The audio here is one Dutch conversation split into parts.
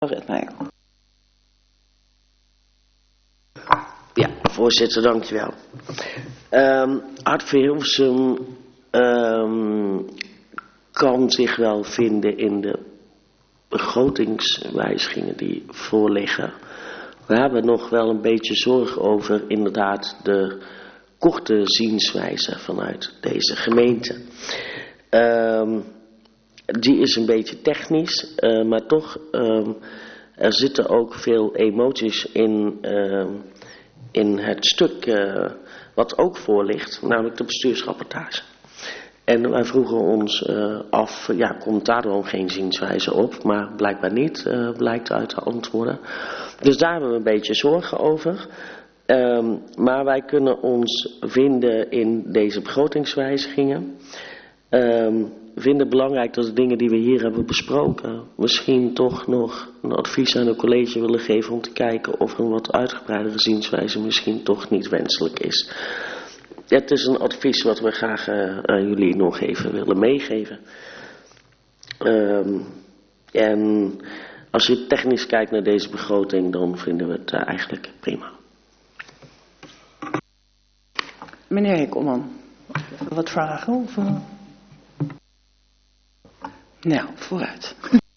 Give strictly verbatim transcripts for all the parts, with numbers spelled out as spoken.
Ja, voorzitter, dankjewel. Um, Hart voor Hilversum um, kan zich wel vinden in de begrotingswijzigingen die voorliggen. We hebben nog wel een beetje zorg over inderdaad de korte zienswijze vanuit deze gemeente. Um, die is een beetje technisch, uh, maar toch, um, er zitten ook veel emoties in, uh, in het stuk uh, wat ook voor ligt, namelijk de bestuursrapportage. En wij vroegen ons uh, af, ja, komt daar dan geen zienswijze op, maar blijkbaar niet, uh, blijkt uit de antwoorden. Dus daar hebben we een beetje zorgen over. Um, maar wij kunnen ons vinden in deze begrotingswijzigingen. Um, we vinden het belangrijk dat de dingen die we hier hebben besproken misschien toch nog een advies aan het college willen geven om te kijken of een wat uitgebreidere zienswijze misschien toch niet wenselijk is. Het is een advies wat we graag uh, aan jullie nog even willen meegeven. Um, en als je technisch kijkt naar deze begroting, dan vinden we het uh, eigenlijk prima. Meneer Hekkelman, wat vragen? Of, uh... Nou, vooruit.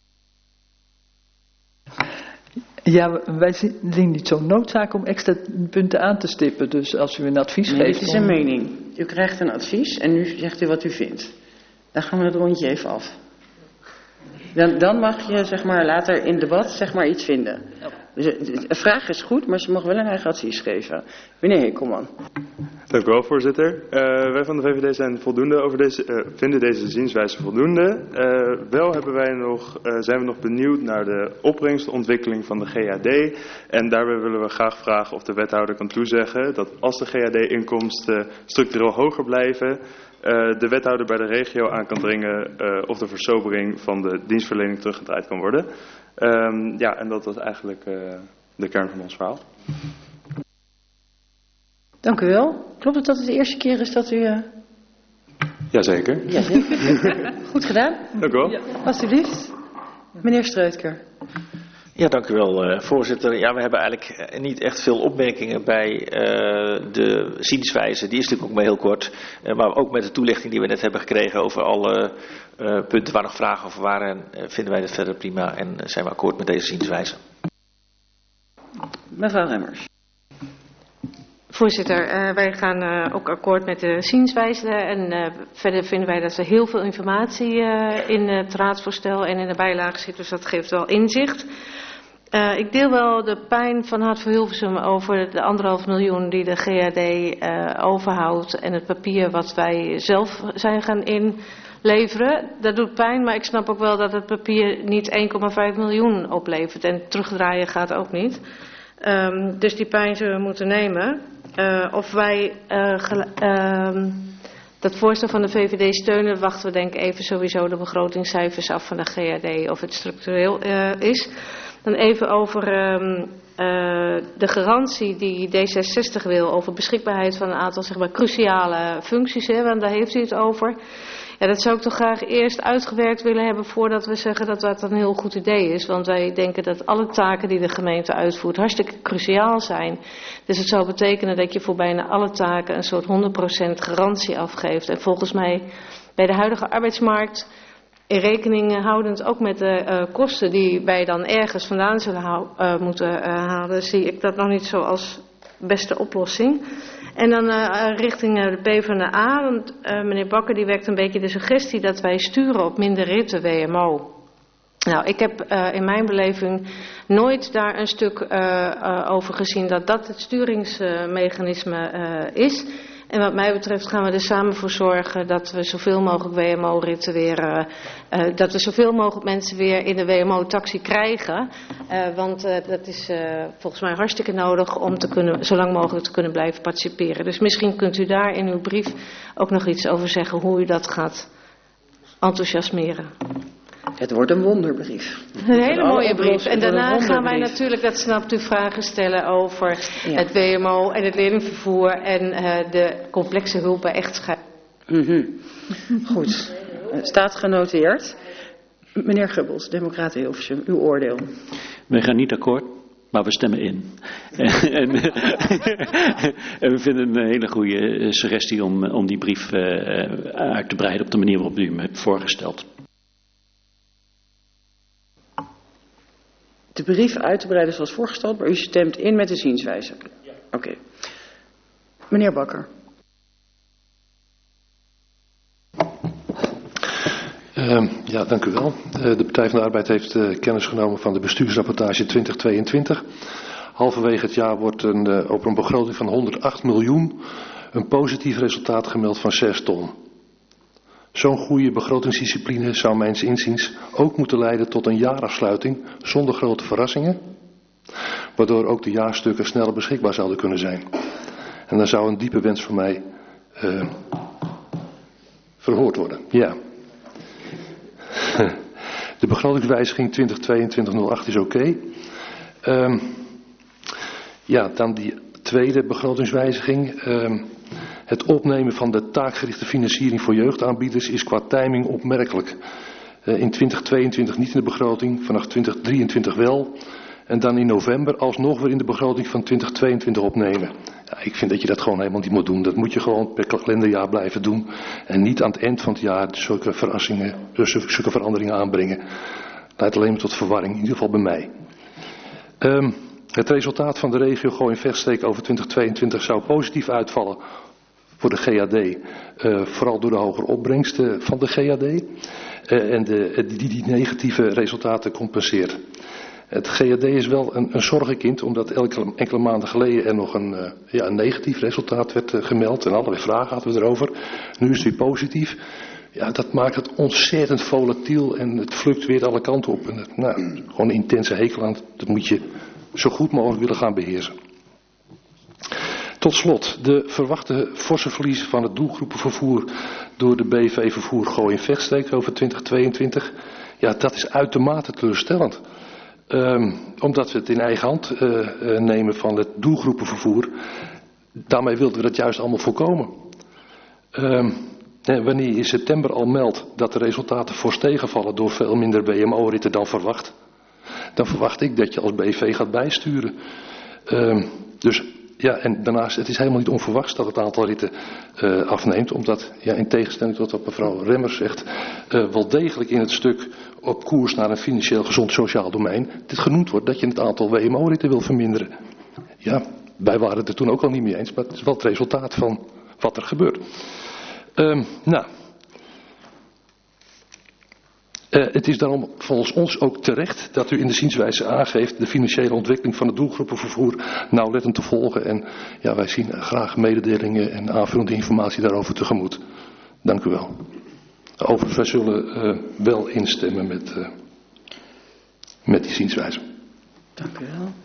Ja, wij zien niet zo'n noodzaak om extra punten aan te stippen. Dus als u een advies nee, geeft... Dit is een mening. U krijgt een advies en nu zegt u wat u vindt. Dan gaan we het rondje even af. Dan, dan mag je zeg maar, later in debat zeg maar, iets vinden. Dus de vraag is goed, maar ze mag wel een eigen advies geven. Meneer Hekkelman. Dank u wel, voorzitter. Uh, wij van de V V D zijn voldoende over deze, uh, vinden deze zienswijze voldoende. Uh, wel hebben wij nog, uh, zijn we nog benieuwd naar de opbrengstontwikkeling van de G A D. En daarbij willen we graag vragen of de wethouder kan toezeggen dat als de G A D-inkomsten structureel hoger blijven, uh, de wethouder bij de regio aan kan dringen uh, of de versobering van de dienstverlening teruggedraaid kan worden. Um, ja, en dat was eigenlijk uh, de kern van ons verhaal. Dank u wel. Klopt het dat het de eerste keer is dat u... Uh... Jazeker. Jazeker. Goed gedaan. Dank u wel. Ja. Alsjeblieft. Meneer Streutker. Ja, dank u wel, uh, voorzitter. Ja, we hebben eigenlijk niet echt veel opmerkingen bij uh, de zienswijze. Die is natuurlijk ook maar heel kort. Uh, maar ook met de toelichting die we net hebben gekregen over alle uh, punten waar nog vragen over waren, uh, vinden wij dat verder prima en uh, zijn we akkoord met deze zienswijze. Mevrouw Remmers. Voorzitter, uh, wij gaan uh, ook akkoord met de zienswijze en uh, verder vinden wij dat er heel veel informatie uh, in het raadsvoorstel en in de bijlage zit, dus dat geeft wel inzicht. Uh, ik deel wel de pijn van Hart voor Hilversum over de anderhalf miljoen die de G A D uh, overhoudt en het papier wat wij zelf zijn gaan inleveren. Dat doet pijn, maar ik snap ook wel dat het papier niet één komma vijf miljoen oplevert en terugdraaien gaat ook niet. Um, dus die pijn zullen we moeten nemen. Uh, of wij uh, gel- uh, dat voorstel van de V V D steunen, wachten we denk ik even sowieso de begrotingscijfers af van de G A D of het structureel uh, is. Dan even over um, uh, de garantie die D zesenzestig wil over beschikbaarheid van een aantal zeg maar, cruciale functies, hè, want daar heeft u het over. Ja, dat zou ik toch graag eerst uitgewerkt willen hebben voordat we zeggen dat dat een heel goed idee is. Want wij denken dat alle taken die de gemeente uitvoert hartstikke cruciaal zijn. Dus het zou betekenen dat je voor bijna alle taken een soort honderd procent garantie afgeeft. En volgens mij bij de huidige arbeidsmarkt, in rekening houdend ook met de uh, kosten die wij dan ergens vandaan zullen hou, uh, moeten uh, halen, zie ik dat nog niet zo als beste oplossing. En dan uh, richting uh, de PvdA, want uh, meneer Bakker die werkt een beetje de suggestie dat wij sturen op minder ritten W M O. Nou, ik heb uh, in mijn beleving nooit daar een stuk uh, uh, over gezien dat dat het sturingsmechanisme uh, is. En wat mij betreft gaan we er samen voor zorgen dat we zoveel mogelijk W M O-ritten weer, uh, uh, dat we zoveel mogelijk mensen weer in de W M O-taxi krijgen. Uh, want uh, dat is uh, volgens mij hartstikke nodig om te kunnen, zo lang mogelijk te kunnen blijven participeren. Dus misschien kunt u daar in uw brief ook nog iets over zeggen hoe u dat gaat enthousiasmeren. Het wordt een wonderbrief. Een hele mooie brief. En daarna gaan wij natuurlijk, dat snapt u, vragen stellen over ja. het W M O en het leerlingvervoer en uh, de complexe hulp bij echtscheiding. Mm-hmm. Goed. Staat genoteerd. Meneer Gubbels, Democraten Hilversum, uw oordeel. Wij gaan niet akkoord, maar we stemmen in. en, en we vinden een hele goede suggestie om, om die brief uh, uit te breiden op de manier waarop u hem hebt voorgesteld. De brief uit te breiden zoals voorgesteld, maar u stemt in met de zienswijze. Ja. Oké. Okay. Meneer Bakker. Uh, ja, dank u wel. Uh, de Partij van de Arbeid heeft uh, kennis genomen van de bestuursrapportage twintig tweeëntwintig. Halverwege het jaar wordt een, uh, op een begroting van honderdacht miljoen een positief resultaat gemeld van zes ton. Zo'n goede begrotingsdiscipline zou mijns inziens ook moeten leiden tot een jaarafsluiting zonder grote verrassingen, waardoor ook de jaarstukken sneller beschikbaar zouden kunnen zijn. En dan zou een diepe wens van mij uh, verhoord worden. Ja. De begrotingswijziging twintig tweeëntwintig nul acht is oké. Okay. Um, ja, dan die tweede begrotingswijziging. Um, het opnemen van de taakgerichte financiering voor jeugdaanbieders is qua timing opmerkelijk. Uh, in twintig tweeëntwintig niet in de begroting, vanaf twintig drieëntwintig wel. En dan in november alsnog weer in de begroting van twintig tweeëntwintig opnemen. Ja, ik vind dat je dat gewoon helemaal niet moet doen. Dat moet je gewoon per kalenderjaar blijven doen. En niet aan het eind van het jaar zulke verrassingen, zulke veranderingen aanbrengen. Leidt alleen maar tot verwarring, in ieder geval bij mij. Um, het resultaat van de regio Gooi-en-Vechtstreek over twintig tweeëntwintig zou positief uitvallen voor de G A D. Uh, vooral door de hogere opbrengsten van de G A D. Uh, en de, die, die negatieve resultaten compenseert. Het G A D is wel een, een zorgenkind, omdat elke, enkele maanden geleden er nog een, uh, ja, een negatief resultaat werd uh, gemeld. En allerlei vragen hadden we erover. Nu is het weer positief. Ja, dat maakt het ontzettend volatiel en het fluctueert alle kanten op. En het, nou, gewoon een intense hekel aan. Dat moet je zo goed mogelijk willen gaan beheersen. Tot slot, de verwachte forse verliezen van het doelgroepenvervoer door de B V Vervoer Gooi-en-Vechtstreek over twintig tweeëntwintig. Ja, dat is uitermate teleurstellend. Um, omdat we het in eigen hand uh, uh, nemen van het doelgroepenvervoer. Daarmee wilden we dat juist allemaal voorkomen. Um, wanneer je in september al meldt dat de resultaten fors tegenvallen door veel minder B M O-ritten dan verwacht, dan verwacht ik dat je als B V gaat bijsturen. Um, dus ja, en daarnaast, het is helemaal niet onverwachts dat het aantal ritten uh, afneemt, omdat, ja, in tegenstelling tot wat mevrouw Remmers zegt, uh, wel degelijk in het stuk op koers naar een financieel gezond sociaal domein dit genoemd wordt dat je het aantal W M O-ritten wil verminderen. Ja, wij waren het er toen ook al niet mee eens, maar het is wel het resultaat van wat er gebeurt. Um, nou, uh, het is daarom volgens ons ook terecht dat u in de zienswijze aangeeft de financiële ontwikkeling van het doelgroepenvervoer nauwlettend te volgen. En ja, wij zien graag mededelingen en aanvullende informatie daarover tegemoet. Dank u wel. Overigens, wij zullen uh, wel instemmen met, uh, met die zienswijze. Dank u wel.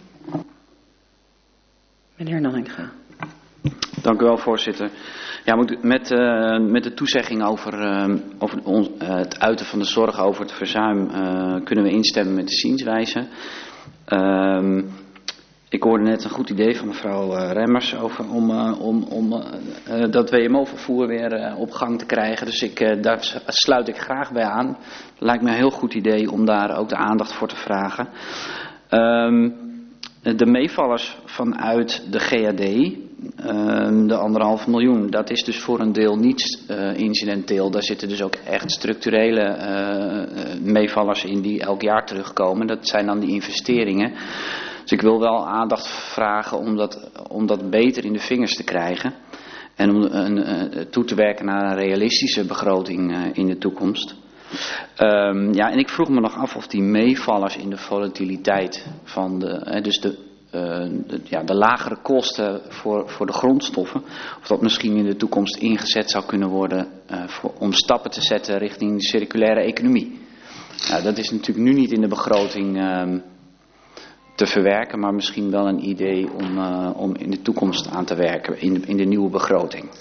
Meneer Nanninga. Dank u wel, voorzitter. Ja, met, uh, met de toezegging over, uh, over ons, uh, het uiten van de zorg over het verzuim uh, kunnen we instemmen met de zienswijze. Uh, ik hoorde net een goed idee van mevrouw uh, Remmers over om, uh, om, om uh, dat W M O-vervoer weer uh, op gang te krijgen. Dus ik, uh, daar sluit ik graag bij aan. Het lijkt me een heel goed idee om daar ook de aandacht voor te vragen. Uh, de meevallers vanuit de G A D... Uh, de anderhalf miljoen, dat is dus voor een deel niet uh, incidenteel. Daar zitten dus ook echt structurele uh, meevallers in die elk jaar terugkomen. Dat zijn dan die investeringen. Dus ik wil wel aandacht vragen om dat, om dat beter in de vingers te krijgen. En om een, uh, toe te werken naar een realistische begroting uh, in de toekomst. Um, ja, en ik vroeg me nog af of die meevallers in de volatiliteit van de, uh, dus de Uh, de, ja, de lagere kosten voor, voor de grondstoffen, of dat misschien in de toekomst ingezet zou kunnen worden uh, voor, om stappen te zetten richting de circulaire economie. Nou, dat is natuurlijk nu niet in de begroting uh, te verwerken, maar misschien wel een idee om, uh, om in de toekomst aan te werken, in de, in de nieuwe begroting.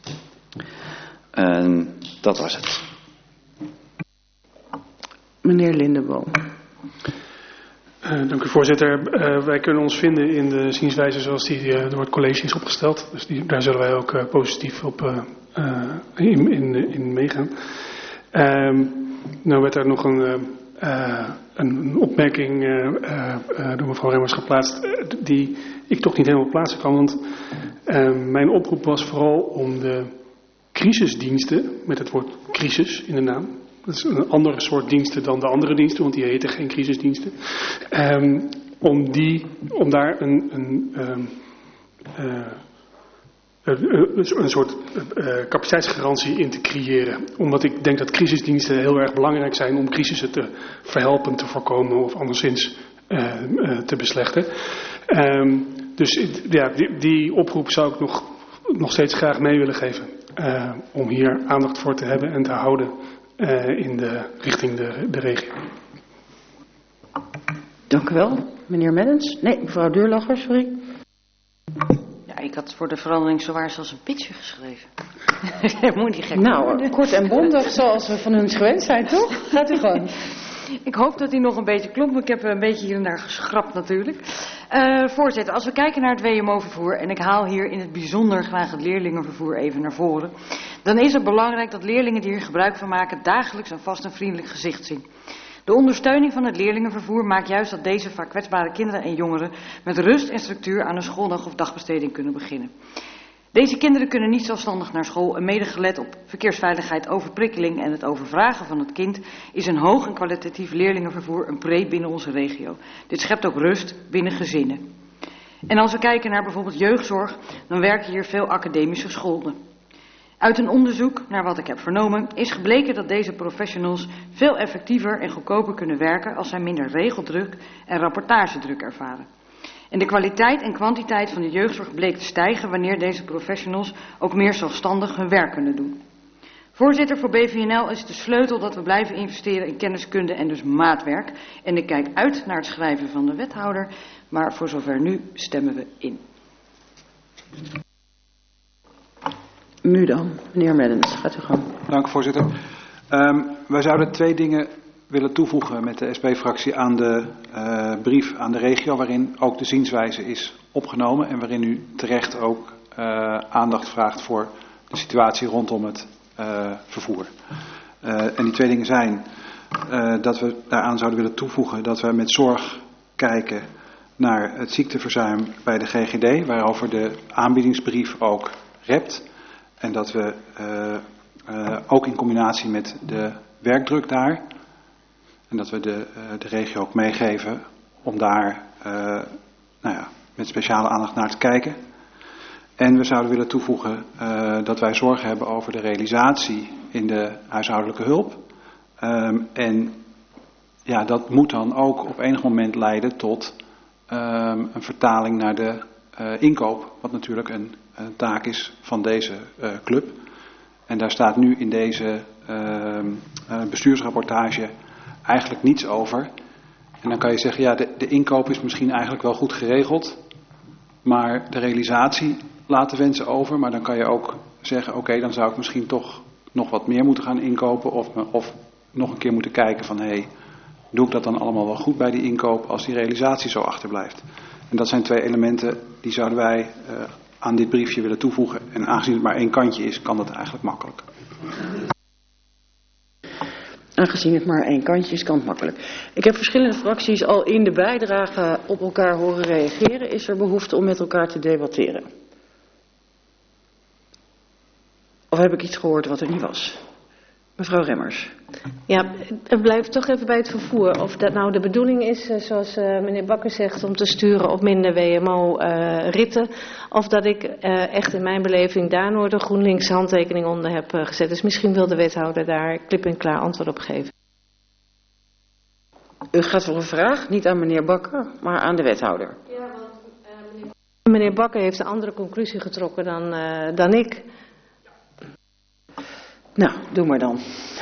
Uh, dat was het. Meneer Lindeboom. Uh, dank u, voorzitter. Uh, wij kunnen ons vinden in de zienswijze zoals die uh, door het college is opgesteld. Dus die, daar zullen wij ook uh, positief op uh, uh, in, in, in meegaan. Uh, nou werd er nog een uh, uh, een opmerking uh, uh, door mevrouw Remmers geplaatst uh, die ik toch niet helemaal plaatsen kan. Want uh, mijn oproep was vooral om de crisisdiensten, met het woord crisis in de naam. Dat is een andere soort diensten dan de andere diensten, want die heten geen crisisdiensten. Um, om, die, om daar een, een, um, uh, een, een soort uh, capaciteitsgarantie in te creëren. Omdat ik denk dat crisisdiensten heel erg belangrijk zijn om crisissen te verhelpen, te voorkomen of anderszins uh, uh, te beslechten. Um, dus ja, die, die oproep zou ik nog, nog steeds graag mee willen geven. Uh, om hier aandacht voor te hebben en te houden uh, in de, richting de, de regio. Dank u wel, meneer Meddens. Nee, mevrouw Deurlacher, sorry. Ja, ik had voor de verandering zowaar zelfs een pitje geschreven. Moet niet gek Nou, worden. kort en bondig zoals we van hun gewend zijn, toch? Gaat u gewoon. Ik hoop dat hij nog een beetje klopt, maar ik heb een beetje hier en daar geschrapt natuurlijk. Uh, voorzitter, als we kijken naar het W M O-vervoer, en ik haal hier in het bijzonder graag het leerlingenvervoer even naar voren, dan is het belangrijk dat leerlingen die hier gebruik van maken dagelijks een vast en vriendelijk gezicht zien. De ondersteuning van het leerlingenvervoer maakt juist dat deze vaak kwetsbare kinderen en jongeren met rust en structuur aan een schooldag of dagbesteding kunnen beginnen. Deze kinderen kunnen niet zelfstandig naar school en mede gelet op verkeersveiligheid, overprikkeling en het overvragen van het kind is een hoog en kwalitatief leerlingenvervoer een pre binnen onze regio. Dit schept ook rust binnen gezinnen. En als we kijken naar bijvoorbeeld jeugdzorg, dan werken hier veel academische scholen. Uit een onderzoek, naar wat ik heb vernomen, is gebleken dat deze professionals veel effectiever en goedkoper kunnen werken als zij minder regeldruk en rapportagedruk ervaren. En de kwaliteit en kwantiteit van de jeugdzorg bleek te stijgen wanneer deze professionals ook meer zelfstandig hun werk kunnen doen. Voorzitter, voor B V N L is de sleutel dat we blijven investeren in kenniskunde en dus maatwerk. En ik kijk uit naar het schrijven van de wethouder, maar voor zover nu stemmen we in. Nu dan, meneer Meddens, gaat u gang. Dank voorzitter. Um, wij zouden twee dingen willen toevoegen met de S P-fractie aan de uh, brief aan de regio, waarin ook de zienswijze is opgenomen en waarin u terecht ook uh, aandacht vraagt voor de situatie rondom het uh, vervoer. Uh, en die twee dingen zijn uh, dat we daaraan zouden willen toevoegen dat we met zorg kijken naar het ziekteverzuim bij de G G D, waarover de aanbiedingsbrief ook rept. En dat we uh, uh, ook in combinatie met de werkdruk daar, en dat we de, uh, de regio ook meegeven om daar uh, nou ja, met speciale aandacht naar te kijken. En we zouden willen toevoegen uh, dat wij zorgen hebben over de realisatie in de huishoudelijke hulp. Um, en ja, dat moet dan ook op enig moment leiden tot um, een vertaling naar de uh, inkoop, wat natuurlijk een, een taak is van deze uh, club. En daar staat nu in deze uh, uh, bestuursrapportage eigenlijk niets over. En dan kan je zeggen, ja, de, de inkoop is misschien eigenlijk wel goed geregeld, maar de realisatie laat de wensen over. Maar dan kan je ook zeggen, oké, okay, dan zou ik misschien toch nog wat meer moeten gaan inkopen of, of nog een keer moeten kijken van, hé, hey, doe ik dat dan allemaal wel goed bij die inkoop als die realisatie zo achterblijft? En dat zijn twee elementen die zouden wij uh, aan dit briefje willen toevoegen. En aangezien het maar één kantje is, kan dat eigenlijk makkelijk. Aangezien het maar één kantje is, kan het makkelijk. Ik heb verschillende fracties al in de bijdrage op elkaar horen reageren. Is er behoefte om met elkaar te debatteren? Of heb ik iets gehoord wat er niet was? Mevrouw Remmers. Ja, het blijft toch even bij het vervoer. Of dat nou de bedoeling is, zoals uh, meneer Bakker zegt, om te sturen op minder W M O-ritten. Uh, of dat ik uh, echt in mijn beleving daar nooit een GroenLinks handtekening onder heb uh, gezet. Dus misschien wil de wethouder daar klip en klaar antwoord op geven. U gaat voor een vraag, niet aan meneer Bakker, maar aan de wethouder. Ja, want uh, meneer... meneer Bakker heeft een andere conclusie getrokken dan, uh, dan ik. Nou, doe maar dan.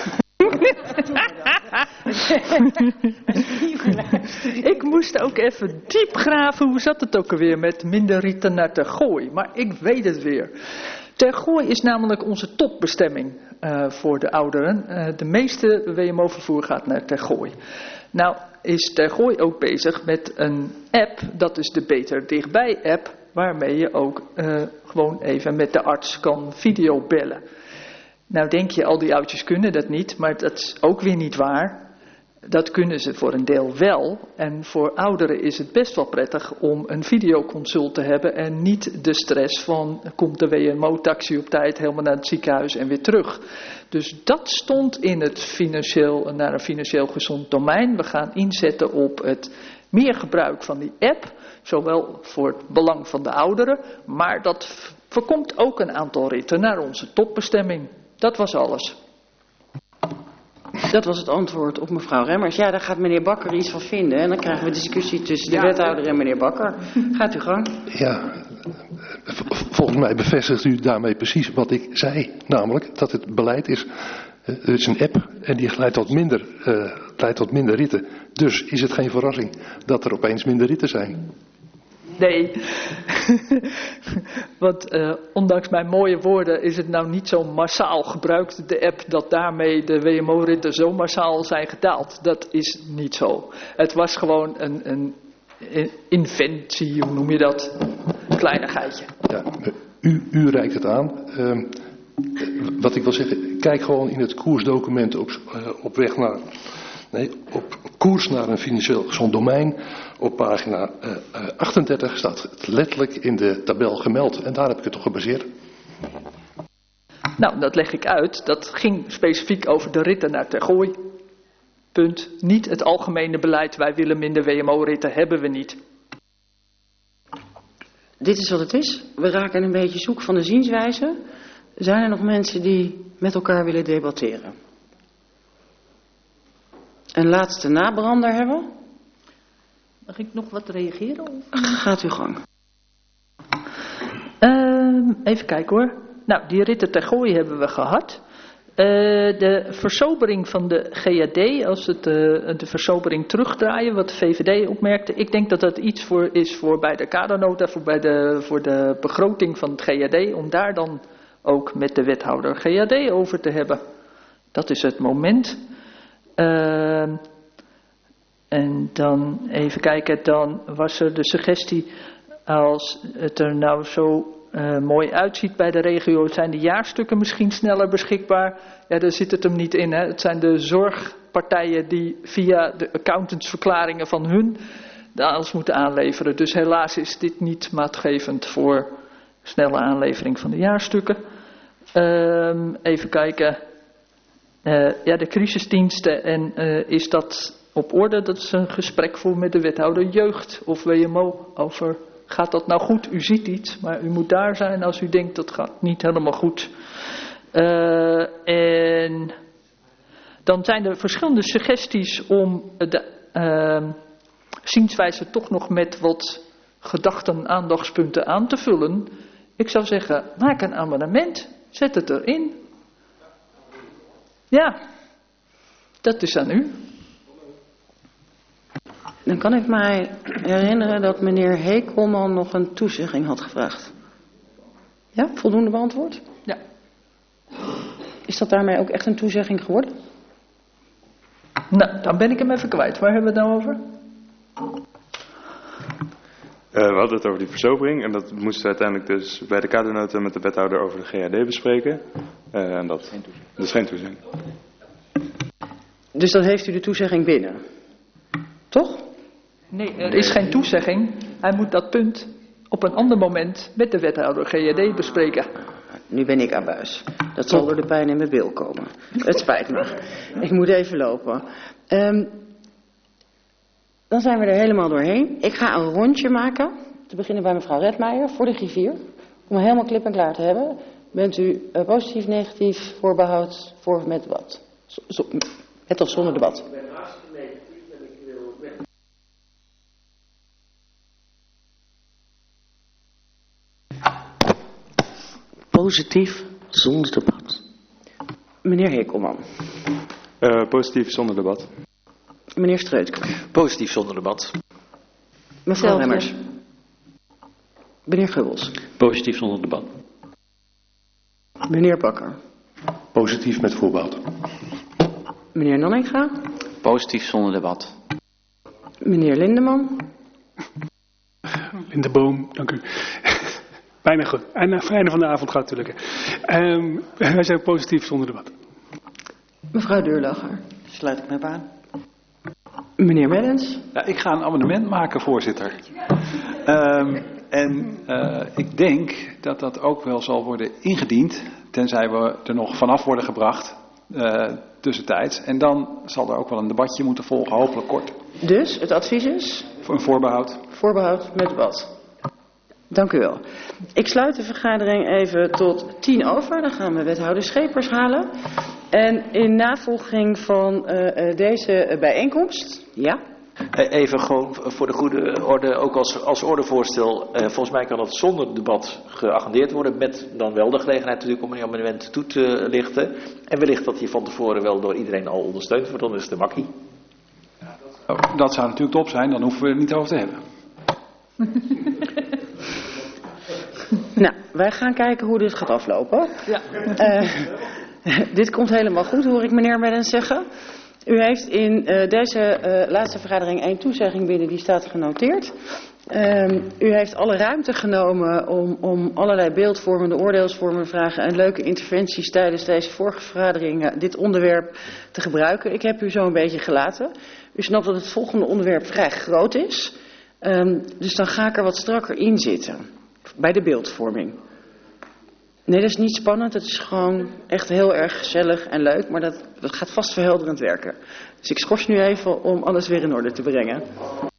Ik moest ook even diep graven. Hoe zat het ook alweer met minder ritten naar Tergooi? Maar ik weet het weer. Tergooi is namelijk onze topbestemming uh, voor de ouderen. Uh, de meeste W M O-vervoer gaat naar Tergooi. Nou is Tergooi ook bezig met een app, dat is de Beter Dichtbij app, waarmee je ook uh, gewoon even met de arts kan videobellen. Nou denk je, al die oudjes kunnen dat niet, maar dat is ook weer niet waar. Dat kunnen ze voor een deel wel. En voor ouderen is het best wel prettig om een videoconsult te hebben en niet de stress van komt de W M O-taxi op tijd helemaal naar het ziekenhuis en weer terug. Dus dat stond in het financieel, naar een financieel gezond domein. We gaan inzetten op het meer gebruik van die app, zowel voor het belang van de ouderen, maar dat voorkomt ook een aantal ritten naar onze topbestemming. Dat was alles. Dat was het antwoord op mevrouw Remmers. Ja, daar gaat meneer Bakker iets van vinden. En dan krijgen we discussie tussen de Ja. wethouder en meneer Bakker. Gaat u gang. Ja, volgens mij bevestigt u daarmee precies wat ik zei. Namelijk dat het beleid is. Het is een app en die leidt tot minder, uh, leidt tot minder ritten. Dus is het geen verrassing dat er opeens minder ritten zijn. Nee, want uh, ondanks mijn mooie woorden is het nou niet zo massaal gebruikt, de app, dat daarmee de W M O-ritten zo massaal zijn gedaald. Dat is niet zo. Het was gewoon een, een, een inventie, hoe noem je dat? Een kleinigheidje. Ja, u, u reikt het aan. Uh, wat ik wil zeggen, kijk gewoon in het koersdocument op, uh, op weg naar... Nee, op koers naar een financieel gezond domein. Op pagina uh, uh, achtendertig staat het letterlijk in de tabel gemeld. En daar heb ik het op gebaseerd. Nou, dat leg ik uit. Dat ging specifiek over de ritten naar Tergooi. Punt. Niet het algemene beleid. Wij willen minder W M O-ritten. Hebben we niet. Dit is wat het is. We raken een beetje zoek van de zienswijze. Zijn er nog mensen die met elkaar willen debatteren? Een laatste nabrander hebben? Mag ik nog wat reageren? Of? Gaat uw gang. Uh, even kijken hoor. Nou, die ritten ter Gooi hebben we gehad. Uh, de versobering van de G A D, als het uh, de versobering terugdraaien, wat de V V D opmerkte. Ik denk dat dat iets voor is voor bij de kadernota, voor, bij de, voor de begroting van het G A D, om daar dan ook met de wethouder G A D over te hebben. Dat is het moment. Uh, en dan even kijken, dan was er de suggestie, als het er nou zo uh, mooi uitziet bij de regio, zijn de jaarstukken misschien sneller beschikbaar. Ja, daar zit het hem niet in. Hè. Het zijn de zorgpartijen die via de accountantsverklaringen van hun de alles moeten aanleveren. Dus helaas is dit niet maatgevend voor snelle aanlevering van de jaarstukken. Uh, even kijken. Uh, ja, de crisisdiensten, en uh, is dat op orde? Dat is een gesprek voor met de wethouder jeugd of W M O over, gaat dat nou goed? U ziet iets, maar u moet daar zijn als u denkt dat gaat niet helemaal goed. Uh, en dan zijn er verschillende suggesties om de uh, zienswijze toch nog met wat gedachten, aandachtspunten aan te vullen. Ik zou zeggen, maak een amendement, zet het erin. Ja, dat is aan u. Dan kan ik mij herinneren dat meneer Hekelman nog een toezegging had gevraagd. Ja, voldoende beantwoord? Ja. Is dat daarmee ook echt een toezegging geworden? Nou, dan ben ik hem even kwijt. Waar hebben we het nou over? Uh, we hadden het over die versobering en dat moesten we uiteindelijk dus bij de kadernota met de wethouder over de G A D bespreken. Uh, en dat, dat is geen toezegging. Dus dan heeft u de toezegging binnen? Toch? Nee, er is geen toezegging. Hij moet dat punt op een ander moment met de wethouder G A D bespreken. Nu ben ik aan buis. Dat zal door de pijn in mijn bil komen. Het spijt me. Ik moet even lopen. Um, dan zijn we er helemaal doorheen. Ik ga een rondje maken. Te beginnen bij mevrouw Redmeijer voor de griffier. Om helemaal klip en klaar te hebben. Bent u uh, positief, negatief, voorbehoud, voor met debat? Zo, zo, met of zonder debat? Ik ben hartstikke negatief en ik wil weg. Positief, zonder debat. Meneer Hekelman. Uh, positief, zonder debat. Meneer Streutke. Positief, zonder debat. Mevrouw Remmers. Meneer Gubbels. Positief, zonder debat. Meneer Bakker. Positief met voorbehoud. Meneer Nanninga. Positief, zonder debat. Meneer Lindeman. Lindeboom, dank u. Bijna goed. En uh, einde van de avond gaat het natuurlijk. Um, wij zijn positief zonder debat. Mevrouw Deurlacher. Sluit ik mij aan. Meneer Mellens. Ja, ik ga een amendement maken, voorzitter. Um, en uh, ik denk dat dat ook wel zal worden ingediend, tenzij we er nog vanaf worden gebracht uh, tussentijds. En dan zal er ook wel een debatje moeten volgen, hopelijk kort. Dus het advies is? Voor een voorbehoud. Voorbehoud met debat. Dank u wel. Ik sluit de vergadering even tot tien over. Dan gaan we wethouder Schepers halen. En in navolging van uh, deze bijeenkomst, ja... Even gewoon voor de goede orde, ook als, als ordevoorstel. Uh, volgens mij kan dat zonder debat geagendeerd worden. Met dan wel de gelegenheid natuurlijk om een amendement toe te lichten. En wellicht dat die van tevoren wel door iedereen al ondersteund wordt. Dan is het de makkie. Oh, dat zou natuurlijk top zijn, dan hoeven we het niet over te hebben. Nou, wij gaan kijken hoe dit gaat aflopen. Ja. Uh, dit komt helemaal goed, hoor ik meneer Mellens zeggen. U heeft in uh, deze uh, laatste vergadering één toezegging binnen, die staat genoteerd. Um, u heeft alle ruimte genomen om, om allerlei beeldvormende, oordeelsvormende vragen en leuke interventies tijdens deze vorige vergadering uh, dit onderwerp te gebruiken. Ik heb u zo een beetje gelaten. U snapt dat het volgende onderwerp vrij groot is. Um, dus dan ga ik er wat strakker in zitten. Bij de beeldvorming. Nee, dat is niet spannend. Het is gewoon echt heel erg gezellig en leuk. Maar dat, dat gaat vast verhelderend werken. Dus ik schors nu even om alles weer in orde te brengen.